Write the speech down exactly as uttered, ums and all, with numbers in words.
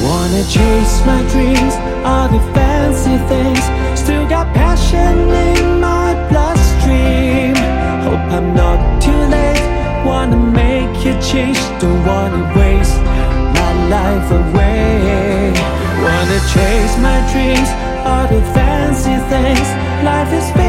Wanna chase my dreams, all the fancy things. Still got passion in my bloodstream. Hope I'm not too late. Wanna make a change, don't wanna waste my life away. Wanna chase my dreams, all the fancy things. Life is